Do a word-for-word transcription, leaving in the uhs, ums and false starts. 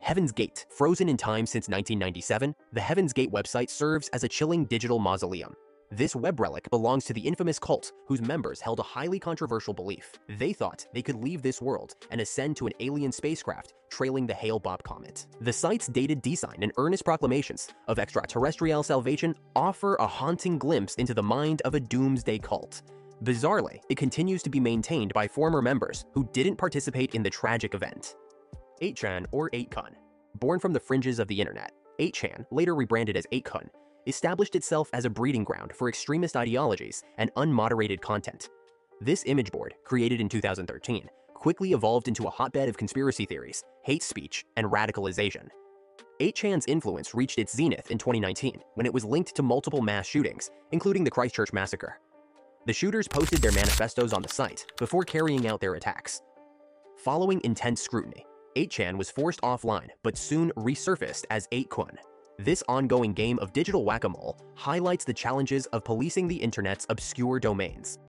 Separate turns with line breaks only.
Heaven's Gate. Frozen in time since nineteen ninety-seven, the Heaven's Gate website serves as a chilling digital mausoleum. This web relic belongs to the infamous cult whose members held a highly controversial belief. They thought they could leave this world and ascend to an alien spacecraft trailing the Hale-Bopp comet. The site's dated design and earnest proclamations of extraterrestrial salvation offer a haunting glimpse into the mind of a doomsday cult. Bizarrely, it continues to be maintained by former members who didn't participate in the tragic event. eight chan or eight kun. Born from the fringes of the internet, eight chan, later rebranded as eight kun, established itself as a breeding ground for extremist ideologies and unmoderated content. This image board, created in two thousand thirteen, quickly evolved into a hotbed of conspiracy theories, hate speech, and radicalization. eight chan's influence reached its zenith in twenty nineteen when it was linked to multiple mass shootings, including the Christchurch massacre. The shooters posted their manifestos on the site before carrying out their attacks. Following intense scrutiny, eight chan was forced offline but soon resurfaced as eight kun. This ongoing game of digital whack-a-mole highlights the challenges of policing the internet's obscure domains.